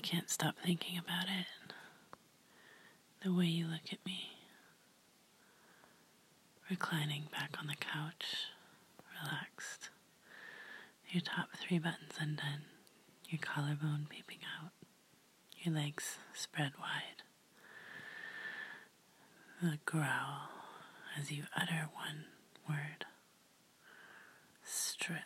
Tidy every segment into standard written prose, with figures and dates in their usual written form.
can't stop thinking about it. The way you look at me, reclining back on the couch, relaxed, your top 3 buttons undone, your collarbone peeping out, your legs spread wide. The growl as you utter one word, strip.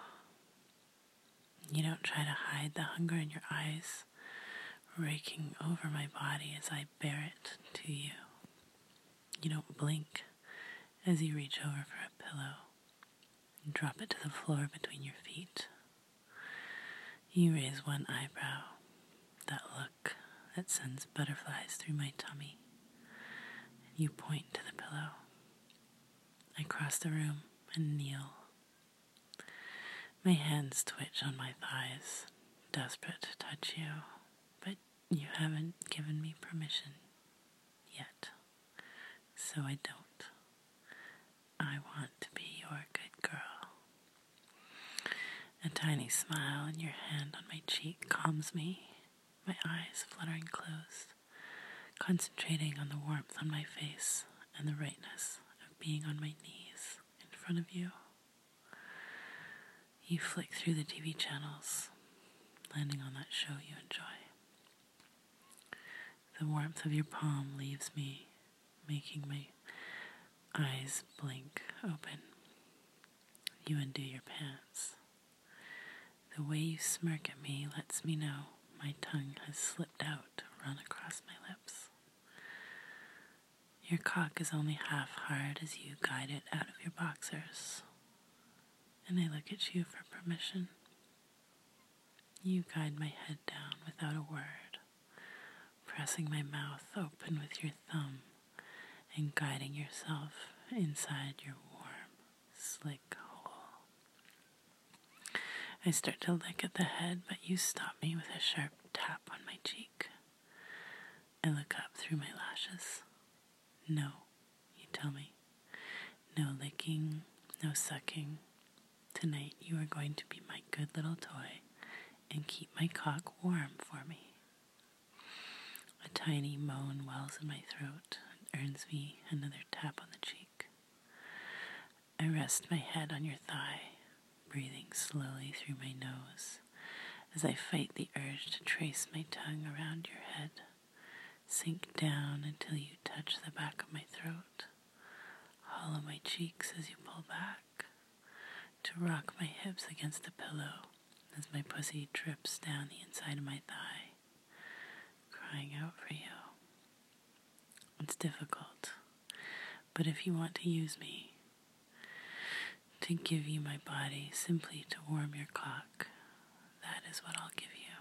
You don't try to hide the hunger in your eyes, raking over my body as I bear it to you. You don't blink as you reach over for a pillow and drop it to the floor between your feet. You raise one eyebrow, that look that sends butterflies through my tummy. You point to the pillow. I cross the room and kneel. My hands twitch on my thighs, desperate to touch you, but you haven't given me permission yet, so I don't. I want to be your good girl. A tiny smile in your hand on my cheek calms me, my eyes fluttering closed, concentrating on the warmth on my face and the rightness of being on my knees in front of you. You flick through the TV channels, landing on that show you enjoy. The warmth of your palm leaves me, making my eyes blink open. You undo your pants. The way you smirk at me lets me know my tongue has slipped out to run across my lips. Your cock is only half hard as you guide it out of your boxers, and I look at you for permission. You guide my head down without a word, pressing my mouth open with your thumb and guiding yourself inside your warm, slick hole. I start to lick at the head, but you stop me with a sharp tap on my cheek. I look up through my lashes. No, you tell me. No licking, no sucking. Tonight you are going to be my good little toy and keep my cock warm for me. A tiny moan wells in my throat and earns me another tap on the cheek. I rest my head on your thigh, breathing slowly through my nose as I fight the urge to trace my tongue around your head, sink down until you touch the back of my throat, hollow my cheeks as you pull back, to rock my hips against the pillow as my pussy drips down the inside of my thigh, crying out for you. It's difficult, but if you want to use me, to give you my body simply to warm your cock, that is what I'll give you.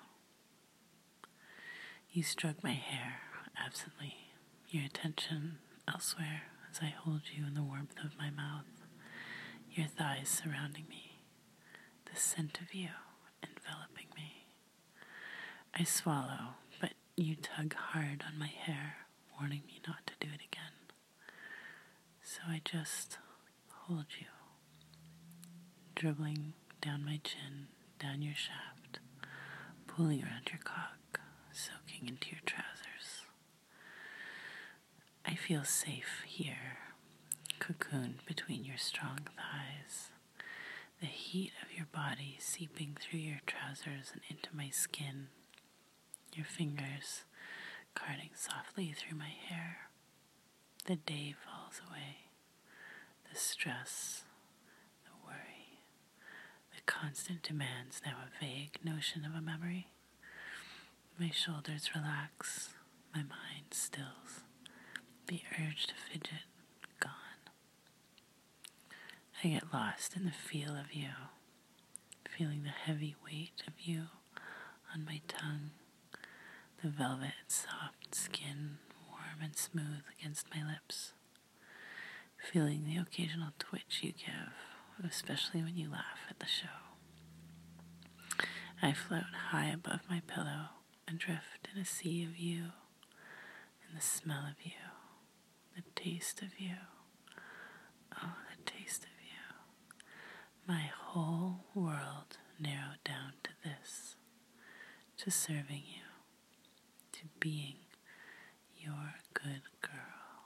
You stroke my hair absently, your attention elsewhere as I hold you in the warmth of my mouth, your thighs surrounding me, the scent of you enveloping me. I swallow, but you tug hard on my hair, warning me not to do it again. So I just hold you, dribbling down my chin, down your shaft, pulling around your cock, soaking into your trousers. I feel safe here, cocooned between your strong thighs, the heat of your body seeping through your trousers and into my skin, your fingers carding softly through my hair. The day falls away, the stress, the worry, the constant demands now a vague notion of a memory. My shoulders relax, my mind stills, the urge to fidget gone. I get lost in the feel of you, feeling the heavy weight of you on my tongue, the velvet soft skin warm and smooth against my lips, feeling the occasional twitch you give, especially when you laugh at the show. I float high above my pillow and drift in a sea of you, and the smell of you, the taste of you, oh, the taste of you. My whole world narrowed down to this, to serving you, to being your good girl.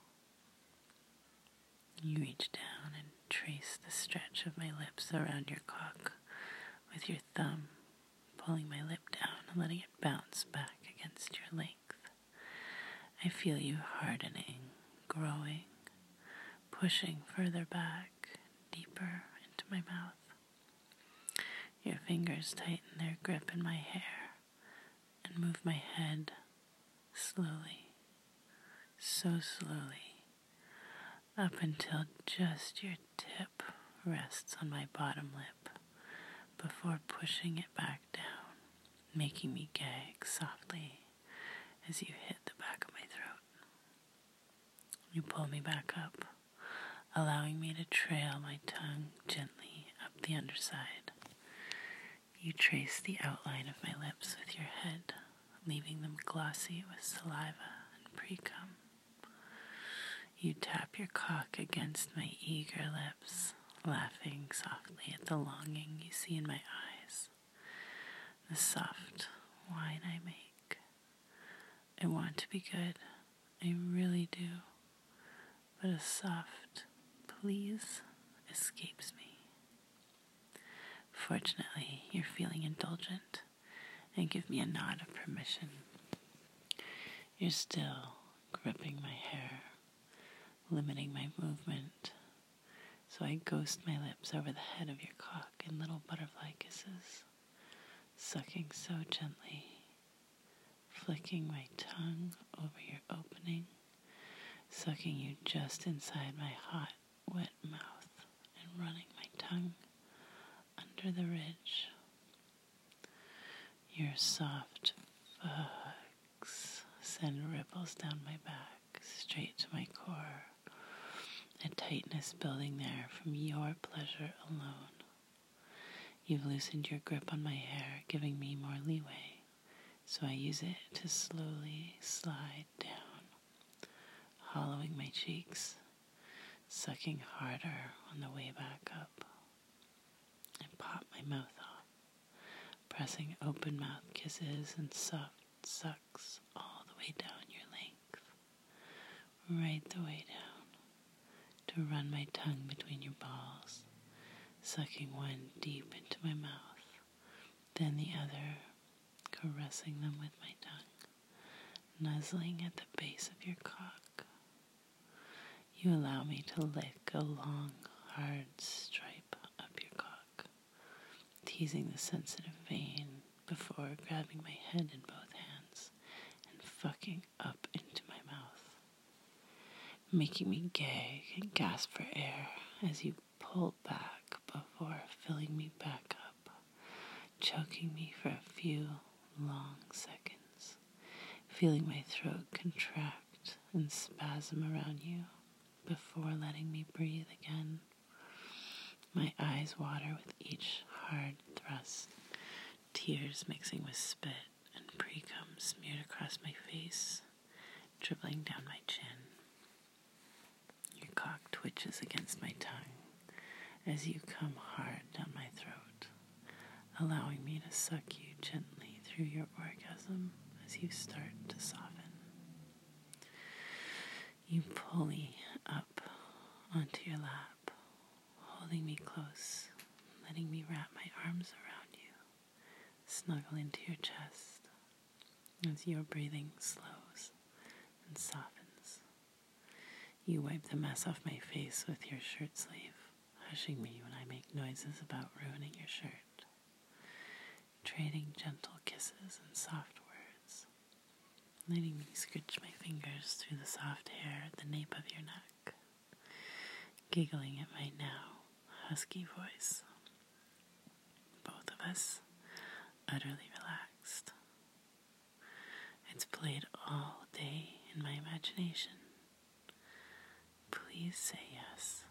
You reach down and trace the stretch of my lips around your cock with your thumb, pulling my lip down and letting it bounce back against your length. I feel you hardening, growing, pushing further back, deeper into my mouth. Your fingers tighten their grip in my hair and move my head slowly, so slowly, up until just your tip rests on my bottom lip before pushing it back down, making me gag softly as you hit the back of my throat. You pull me back up, allowing me to trail my tongue gently up the underside. You trace the outline of my lips with your head, leaving them glossy with saliva and pre-cum. You tap your cock against my eager lips, laughing softly at the longing you see in my eyes. The soft whine I make. I want to be good, I really do, but a soft please escapes me. Fortunately, you're feeling indulgent and give me a nod of permission. You're still gripping my hair, limiting my movement, so I ghost my lips over the head of your cock in little butterfly kisses, sucking so gently, flicking my tongue over your opening, sucking you just inside my hot, wet mouth, and running my tongue under the ridge. Your soft fucks send ripples down my back, straight to my core, a tightness building there from your pleasure alone. You've loosened your grip on my hair, giving me more leeway, so I use it to slowly slide down, hollowing my cheeks, sucking harder on the way back up. I pop my mouth off, pressing open mouth kisses and soft sucks all the way down your length, right the way down, to run my tongue between your balls, sucking one deep into my mouth, then the other, caressing them with my tongue, nuzzling at the base of your cock. You allow me to lick a long, hard stripe up your cock, teasing the sensitive vein before grabbing my head in both hands and fucking up into my mouth, making me gag and gasp for air as you pull back before filling me back up, choking me for a few long seconds, feeling my throat contract and spasm around you before letting me breathe again. My eyes water with each hard thrust, tears mixing with spit and pre-cum smeared across my face, dribbling down my chin. Your cock twitches against my tongue as you come hard down my throat, allowing me to suck you gently through your orgasm as you start to soften. You pull me up onto your lap, holding me close, letting me wrap my arms around you, snuggle into your chest as your breathing slows and softens. You wipe the mess off my face with your shirt sleeve, hushing me when I make noises about ruining your shirt, trading gentle kisses and soft words, letting me scratch my fingers through the soft hair at the nape of your neck, giggling at my now husky voice. Both of us utterly relaxed. It's played all day in my imagination. Please say yes.